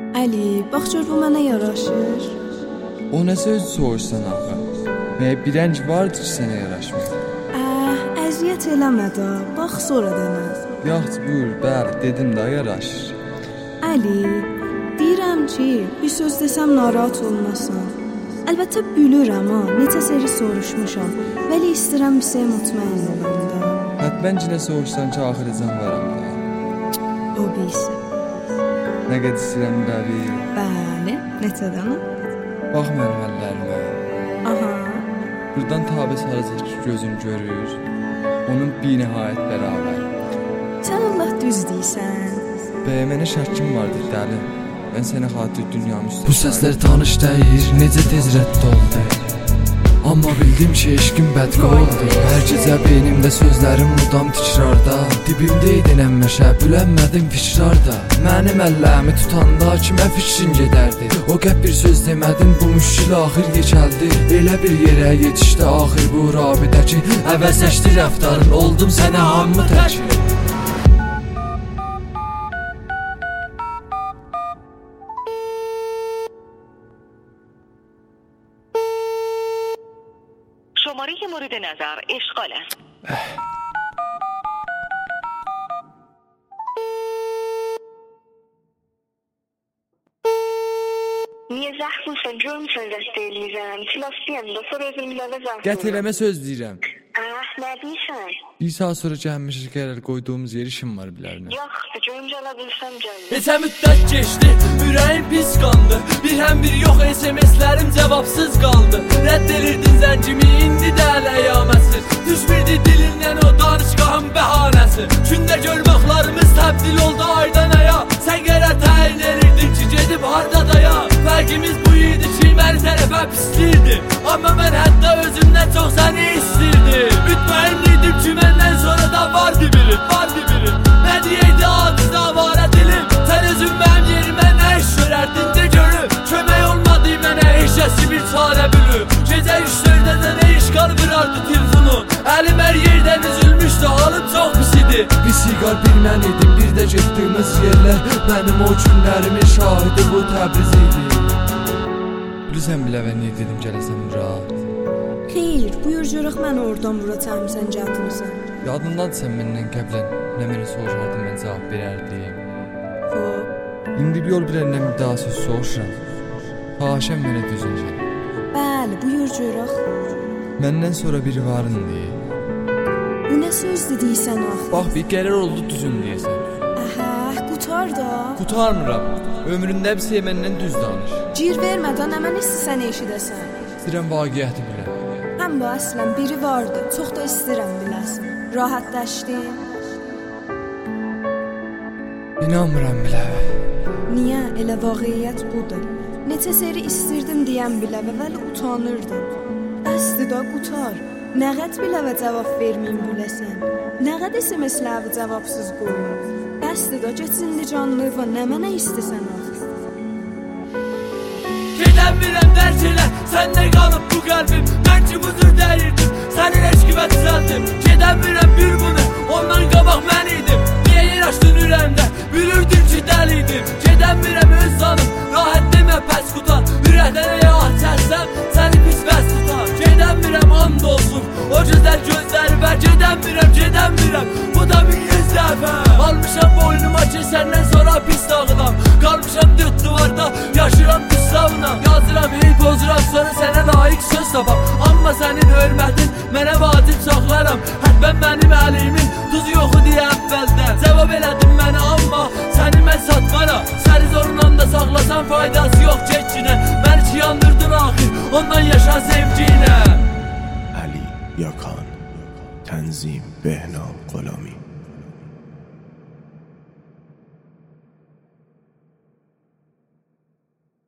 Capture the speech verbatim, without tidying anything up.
Əli, bax gör bu mənə yaraşır. O nə söz soruşsan axı? Məyə bir rəng vardı ki, sənə yaraşmır. Əh, əziyyət eləmə də, bax sonra demə. Yaxşı, buyur, bəli, dedim də yaraşır. Əli, deyirəm ki, bir söz desəm narahat olmasan. Əlbəttə bilirəm ha, necə seri soruşmuşam. Vəli istəyirəm bir şey mutmain olum da. Hətmən ki, nə soruşsan ki, axırıcan varam da. O bilsin. Nə qədər istəyirəm dəvi? Bəli, necə dana? Bax mənim əllərimə. Aha. Buradan tabes haracaq ki, gözüm görür. Onun bir nihayət bərabər. Sən Allah düz deyirsən. Bəyə mənə şəkim vardır, dəli. Mən sənə xatir dünyamı üstə. Bu səslər tanış deyir, necə tez rədd oldu. Amma bildim ki, eşqim bədqə oldu. Hər gecə beynimdə sözlərim mudam tikrarda. Dibimdə idin əmməşə, bülənmədim fikrarda. Mənim əlləmi tutanda kimə fikrin gedərdi. O qəp bir söz demədim, bu müşkil axır geçəldi. Elə bir yerə yetişdi axır bu rabidə ki, əvəzləşdi rəftarın, oldum sənə hamı təki. شماره مورد نظر اشغال است. Niye zahmısan, görmüsən dəstəyi eləyirəm. Filastiyyəm da, sonra özüm biləvə zahmısan. Qət eləmə söz deyirəm. Ah, nə deyirsən? Bir saat sonra gəlmişik qərar qoyduğumuz yer işim var bilərinə. Yaxşı, görümcə ala bilsəm gəlmə. Neçə müddət geçdi, ürəyim pis qandı. Bir həm bir yox, S M S-lərim cavabsız qaldı. Rədd edirdin zəncimi, indi də ələyaməsiz. Düşmürdü dilindən o danışqahın bəhanəsi. Kündə görməklarımız təbdil oldu aydan aya. Sən qərar təyin edirdin ki, gedib harda daya. Fərqimiz bu idi ki, məni tərəfə pislirdi. Amma mən hətta özümdən çox səni istirdim. Mütməyin idim ki, məndən sonra da vardı birin, vardı birin. Nə deyəydi aciz avara dilim. Sən özün mənim yerimə nə iş görərdin de görüm. Kömək olmadı mənə eşəsi bir çarə bülüm. Gecə üçlərdə də nə işqal vırardı telefonu. Əlim hər yerdən üzülmüşdü, halım çox pis idi. Bir siqar bir mən idim, bir də getdiyimiz yerlər. Mənim o günlərimin şahidi bu Təbriz idi. Bilirsən biləvə niyə dedim gələsən bura? Xeyr, buyur görək mən oradan bura təmsən cətmisən. Yadındadır sən məndən qəblən nə məni soruşardın, mən cavab verərdim. O, İndi bir yol biləndən bir daha söz soruşuram. Haşəm mənə düzün gəl. bəli, buyur görək. Məndən sonra biri varın deyə. Bu nə sözdür deyirsən axı? Bax bir qərar oldu düzün deyəsən. Əhə, qutar da. Qutarmıram. Ömründə bir şey məndən düz danış. Gir vermədən həmən istəsən eşidəsən. İstəyirəm vaqiəti biləm. Həm bu əslən biri vardı, çox da istəyirəm biləsən. Rahatlaşdın. İnanmıram biləvə. Niyə? Elə vaqiət budur. Neçə seri istirdim deyən biləvə, vəli utanırdım. Bəsdir da qutar. Nə qəd biləvə cavab verməyim biləsən. Nə qəd S M S-ləri cavabsız qoyum. Bəsdir da geçindi canlıva, nə mənə istəsən axı. Gedəmirəm dərk elə, səndə qalıb bu qəlbim. Mən ki buzur dəyirdim, sənin eşqimə düzəldim. Gedəmirəm bir bunu, ondan qabaq mən idim. Niyə yer açdın ürəyimdə, bilirdim ki dəliydim. Gedəmirəm öz zanım, rahat demə pəs qutar. Ürəkdən əyə ah çəlsəm, səni pis bəs tutar. Gedəmirəm and olsun, o gözlər gözləri və gedəmirəm, gedəmirəm. Bu da bir yüz dəfə. Almışam boynuma ki səndən sonra pis dağılam. Qalmışam dörd duvarda, yaşıram pis savuna. Yazıram hey pozuram, sonra sənə layiq söz tapam. Amma sənin hörmətin mənə vacib saxlaram. Hətbən mənim əlimin tuzu yoxu deyə əvvəldən. Cavab elədin mənə amma səni mən satmaram. Səni zorundan da saxlasan faydası yox keçinə. Məni ki yandırdın axir, ondan yaşa sevginə. Ali Yakan, Tənzim Behnam Qolami.